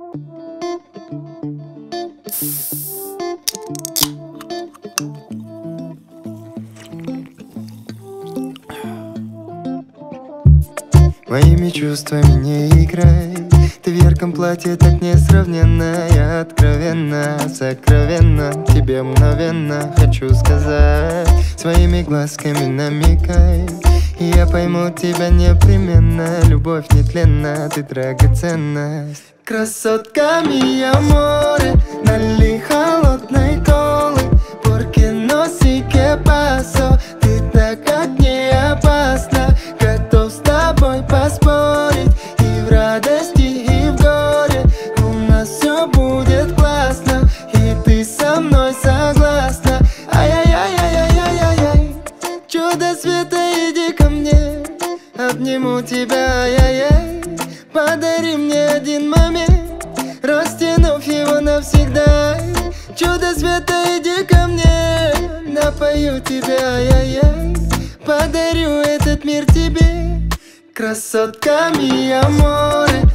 Моими чувствами не играй. Ты в ярком платье так несравненна. Я откровенно, сокровенно тебе мгновенно хочу сказать. Своими глазками намекай, и я пойму тебя непременно. Любовь нетленна, ты драгоценность. Красотка мия море, налей холодной колы. Porque no sé qué pasó, ты так как не опасна. Готов с тобой поспорить и в радости, и в горе. У нас все будет классно, и ты со мной согласна. Ай-яй-яй-яй-яй-яй-яй. Чудо света, иди ко мне, обниму тебя, ай-яй-яй. Подари мне один момент, растянув его навсегда. Чудо света, иди ко мне, напою тебя, ай-яй-яй. Подарю этот мир тебе. Красотка мия море,